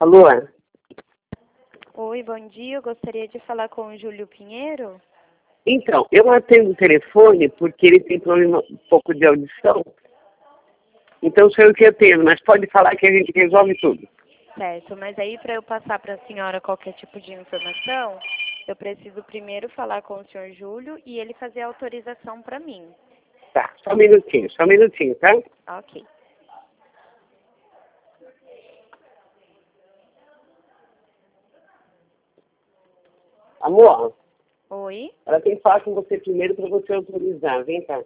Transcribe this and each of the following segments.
Alô? Oi, bom dia. Eu gostaria de falar com o Júlio Pinheiro. Então, eu atendo o telefone porque ele tem problema um pouco de audição. Então, sou eu que atendo, mas pode falar que a gente resolve tudo. Certo, mas aí para eu passar para a senhora qualquer tipo de informação, eu preciso primeiro falar com o senhor Júlio e ele fazer a autorização para mim. Tá, só um minutinho, tá? Ok. Amor, Oi? ela tem que falar com você primeiro para você autorizar. Vem cá.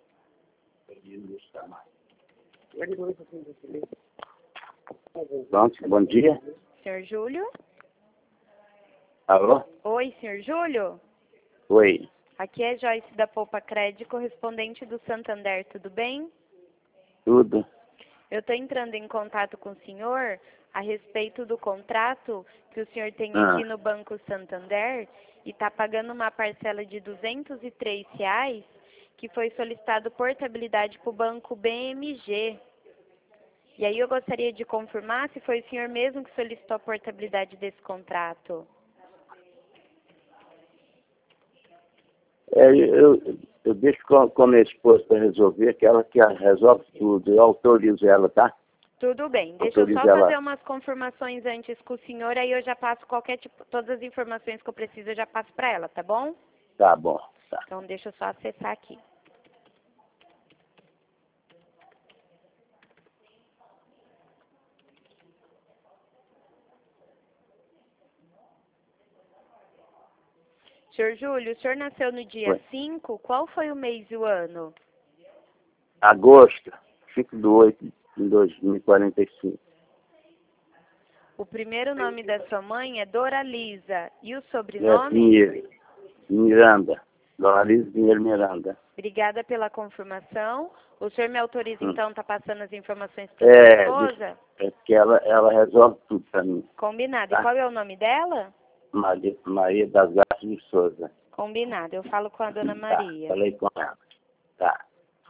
Pronto, bom dia. Senhor Júlio? Alô? Oi, senhor Júlio? Oi. Aqui é Joyce da Poupa Crédito, correspondente do Santander, tudo bem? Tudo? Eu estou entrando em contato com o senhor a respeito do contrato que o senhor tem Ah, aqui no Banco Santander e está pagando uma parcela de R$ 203 que foi solicitado portabilidade para o Banco BMG. E aí eu gostaria de confirmar se foi o senhor mesmo que solicitou a portabilidade desse contrato. eu deixo com a minha esposa para resolver, que ela que resolve tudo. Eu autorizo ela, tá? Tudo bem, deixa eu só Autorizo ela. fazer umas confirmações antes com o senhor, aí eu já passo qualquer tipo, todas as informações que eu preciso eu já passo para ela, tá bom? Tá bom, tá. Então deixa eu só acessar aqui. Senhor Júlio, o senhor nasceu no dia Oi. 5, qual foi o mês e o ano? Agosto, 5/8 de 2045. O primeiro nome da sua mãe é Doralisa e o É sobrenome? Miranda. Doraliza Pinheiro Miranda. Obrigada pela confirmação. O senhor me autoriza, Hum. então, tá passando as informações para sua esposa? É que ela resolve tudo para mim. Combinado. E Tá? qual é o nome dela? Maria das Graças de Souza. Combinado. Eu falo com a dona Tá, Maria. falei com ela. Tá.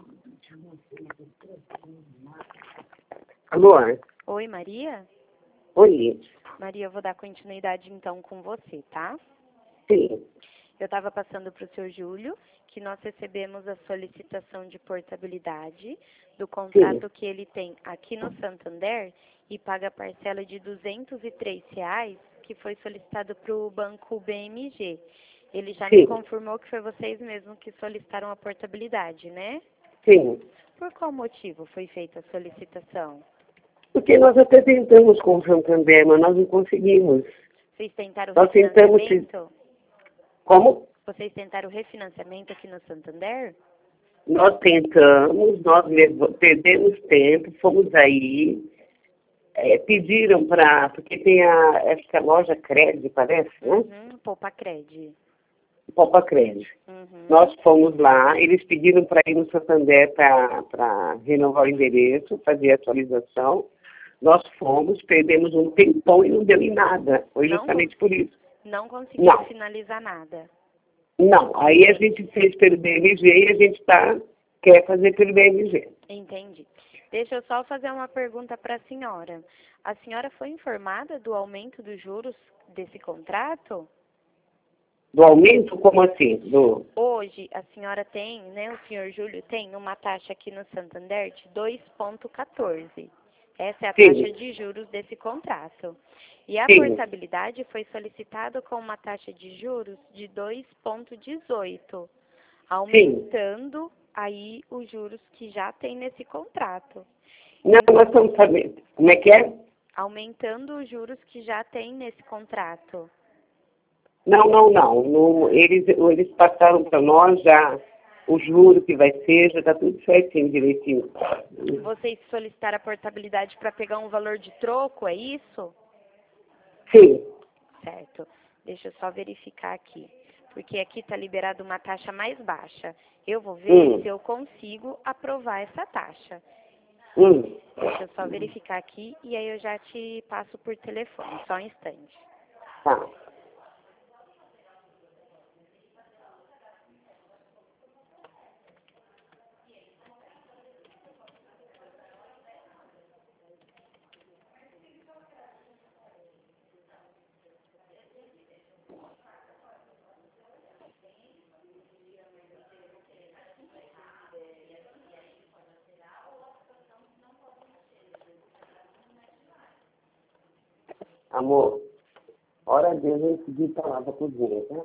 Alô? Oi, Maria? Oi. Maria, eu vou dar continuidade, então, com você, tá? Sim. Eu estava passando para o senhor Júlio que nós recebemos a solicitação de portabilidade do contrato que ele tem aqui no Santander e paga a parcela de R$ 203 que foi solicitado para o Banco BMG. Ele já me Sim. confirmou que foi vocês mesmos que solicitaram a portabilidade, né? Sim. Por qual motivo foi feita a solicitação? Porque nós até tentamos com o Santander, mas nós não conseguimos. Vocês tentaram Nós tentamos... refinanciamento? Como? Vocês tentaram refinanciamento aqui no Santander? Nós tentamos, perdemos tempo, fomos aí, pediram para... Porque tem acho que a loja Cred, parece, né? Poupa Cred. Poupa Cred. Nós fomos lá, eles pediram para ir no Santander para renovar o endereço, fazer a atualização. Nós fomos, perdemos um tempão e não deu em nada. Foi justamente por isso. Não conseguiram finalizar nada. Não, aí a gente fez pelo BMG e a gente quer fazer pelo BMG. Entendi. Deixa eu só fazer uma pergunta para a senhora. A senhora foi informada do aumento dos juros desse contrato? Do aumento? Como assim? Hoje, a senhora tem, né, o senhor Júlio tem uma taxa aqui no Santander de 2,14. Essa é a taxa de juros desse contrato. E a portabilidade foi solicitada com uma taxa de juros de 2,18, aumentando aí os juros que já tem nesse contrato. Não, nós estamos sabendo. Como é que é? Aumentando os juros que já tem nesse contrato. Não. Eles passaram para nós já o juro que vai ser, já está tudo certinho, direitinho. Vocês solicitaram a portabilidade para pegar um valor de troco, é isso? Sim. Certo. Deixa eu só verificar aqui. Porque aqui está liberada uma taxa mais baixa. Eu vou ver se eu consigo aprovar essa taxa. Deixa eu só verificar aqui e aí eu já te passo por telefone. Só um instante. Tá. Amor, ora a Deus antes de ir pra lá pra cozinha, tá?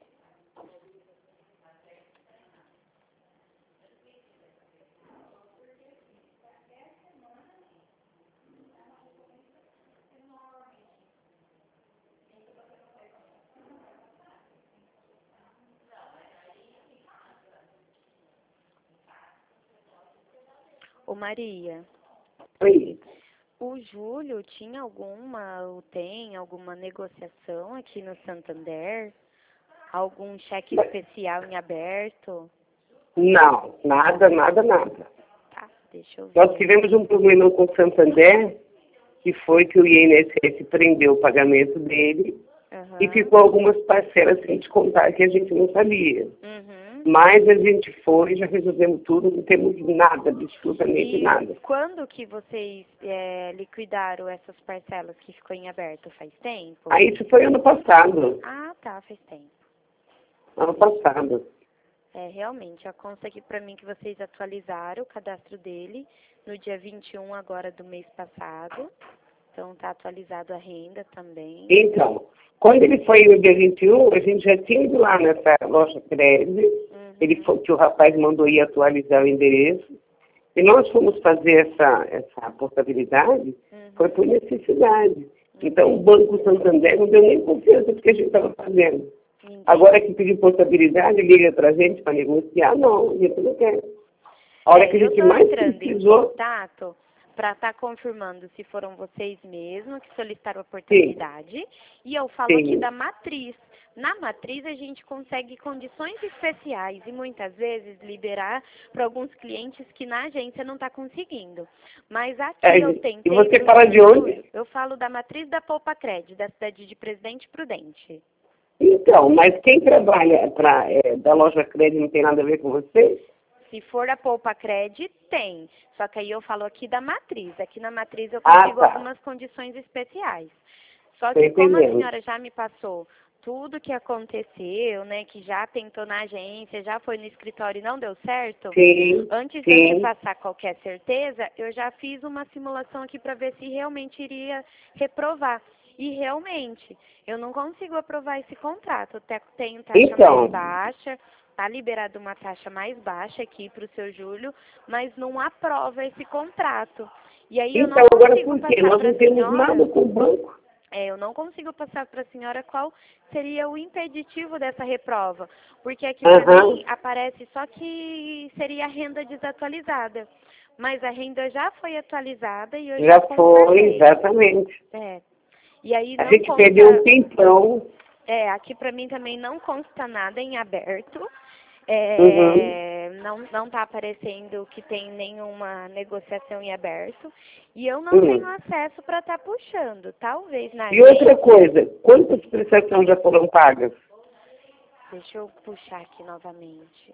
Ô Maria, Oi. o Júlio tinha alguma, ou tem alguma negociação aqui no Santander? Algum cheque especial em aberto? Não, nada, nada, nada. Tá, deixa eu ver. Nós tivemos um problema com o Santander, que foi que o INSS prendeu o pagamento dele e ficou algumas parcelas sem descontar que a gente não sabia. Mas a gente foi, já resolvemos tudo, não temos nada, absolutamente nada. Quando que vocês liquidaram essas parcelas que ficou em aberto? Faz tempo? Ah, isso foi ano passado. Ah, tá, faz tempo. Ano passado. Realmente, consta aqui pra mim que vocês atualizaram o cadastro dele no dia 21 agora do mês passado. Então, tá atualizado a renda também. Então, quando ele foi no dia 21, a gente já tinha ido lá nessa loja crédito. Ele foi, que o rapaz mandou ir atualizar o endereço. E nós fomos fazer essa portabilidade, foi por necessidade. Então, o Banco Santander não deu nem confiança do que a gente estava fazendo. Agora que pediu portabilidade, liga para a gente para negociar, não, a gente não quer. A hora que a gente mais precisou... em contato para estar confirmando se foram vocês mesmos que solicitaram a portabilidade. Sim. E eu falo aqui da matriz. Na matriz a gente consegue condições especiais e muitas vezes liberar para alguns clientes que na agência não está conseguindo. Mas aqui eu tentei... E você fala de onde? Eu falo da matriz da Poupa Cred, da cidade de Presidente Prudente. Então, mas quem trabalha da loja crédito não tem nada a ver com vocês? Se for a Poupa Cred, tem. Só que aí eu falo aqui da matriz. Aqui na matriz eu consigo algumas condições especiais. Só que como a senhora já me passou tudo que aconteceu, né, que já tentou na agência, já foi no escritório e não deu certo, antes de eu te passar qualquer certeza, eu já fiz uma simulação aqui para ver se realmente iria reprovar. E realmente, eu não consigo aprovar esse contrato. Eu tenho taxa mais baixa, está liberada uma taxa mais baixa aqui para o seu Júlio, mas não aprova esse contrato. E aí eu não consigo passar para a senhora... Nós não temos nada com o banco. Eu não consigo passar para a senhora qual seria o impeditivo dessa reprova. Porque aqui para mim aparece só que seria a renda desatualizada. Mas a renda já foi atualizada e eu já foi, exatamente. E aí não a gente perdeu um tempão. Aqui para mim também não consta nada em aberto. Não está aparecendo que tem nenhuma negociação em aberto. E eu não tenho acesso para estar puxando. Talvez na E outra coisa, quantas prestações já foram pagas? Deixa eu puxar aqui novamente.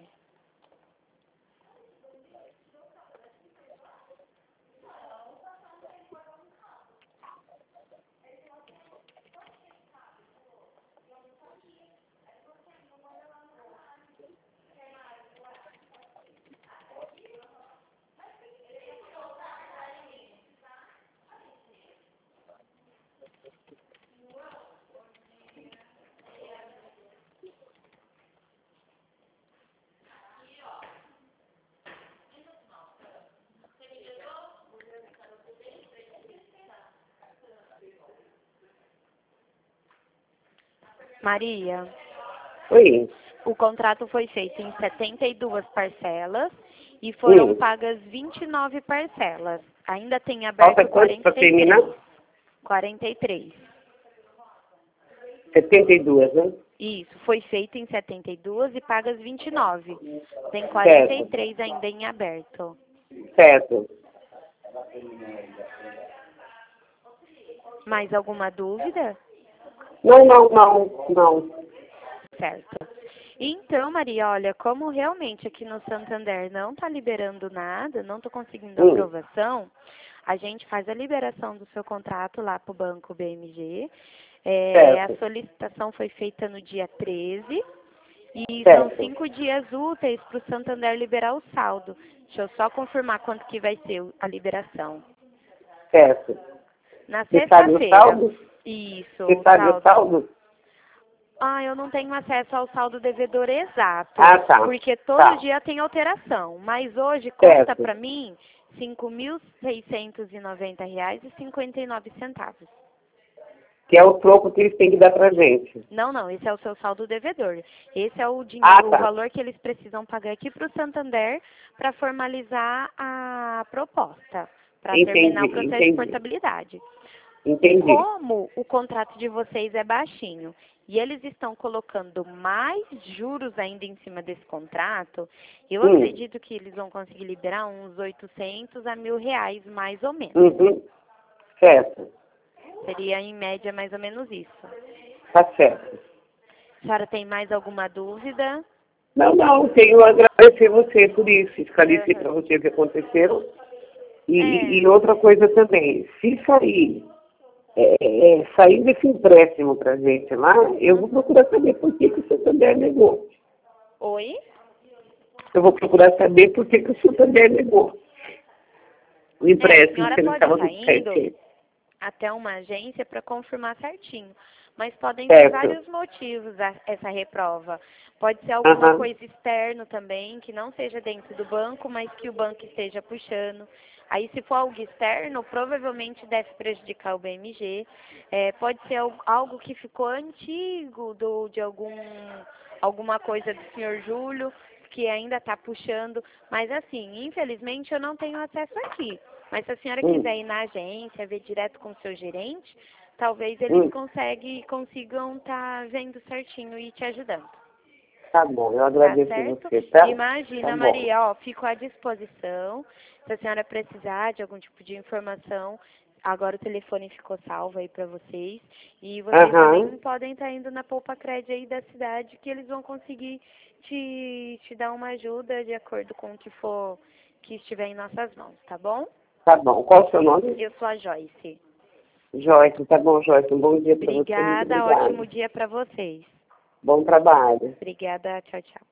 Maria. Oi. O contrato foi feito em 72 parcelas e foram pagas 29 parcelas. Ainda tem aberto 43. 43. 72, né? Isso, foi feito em 72 e pagas 29. Tem 43 ainda em aberto. Certo. Mais alguma dúvida? Não. Certo. Então, Maria, olha, como realmente aqui no Santander não está liberando nada, não estou conseguindo aprovação, a gente faz a liberação do seu contrato lá para o Banco BMG. A solicitação foi feita no dia 13 e são 5 dias úteis para o Santander liberar o saldo. Deixa eu só confirmar quanto que vai ser a liberação. Certo. Na Você sabe o sexta-feira. saldo? Isso, Você sabe o saldo? Ah, eu não tenho acesso ao saldo devedor exato. Ah, tá. Porque todo Tá. dia tem alteração. Mas hoje consta Certo. para mim R$ 5.690,59. Que é o troco que eles têm que dar pra gente. Não, esse é o seu saldo devedor. Esse é o dinheiro, Tá. o valor que eles precisam pagar aqui para o Santander para formalizar a proposta, para terminar o processo de portabilidade. Entendi. Como o contrato de vocês é baixinho e eles estão colocando mais juros ainda em cima desse contrato, eu acredito que eles vão conseguir liberar uns 800 a R$ 1.000, mais ou menos. Certo. Seria, em média, mais ou menos isso. Tá certo. A senhora tem mais alguma dúvida? Não, tenho a agradecer você por isso, esclarecer para você o que aconteceu. E outra coisa também, se sair desse empréstimo pra gente lá, eu vou procurar saber por que o Santander negou. Oi? Eu vou procurar saber por que o Santander negou o empréstimo. A senhora pode estar indo até uma agência para confirmar certinho. Mas podem ter vários motivos essa reprova. Pode ser alguma coisa externa também, que não seja dentro do banco, mas que o banco esteja puxando. Aí, se for algo externo, provavelmente deve prejudicar o BMG. Pode ser algo que ficou antigo de alguma coisa do senhor Júlio, que ainda está puxando. Mas, assim, infelizmente, eu não tenho acesso aqui. Mas se a senhora quiser ir na agência, ver direto com o seu gerente, talvez eles consigam estar vendo certinho e te ajudando. Tá bom, eu agradeço você, tá? Imagina, tá, Maria, fico à disposição. Se a senhora precisar de algum tipo de informação, agora o telefone ficou salvo aí para vocês. E vocês também podem estar indo na Poupa Cred aí da cidade, que eles vão conseguir te dar uma ajuda de acordo com o que estiver em nossas mãos, tá bom? Tá bom. Qual é o seu nome? Eu sou a Joyce. Joyce, tá bom, Joyce. Um bom dia para você. Obrigada, ótimo dia para vocês. Bom trabalho. Obrigada, tchau, tchau.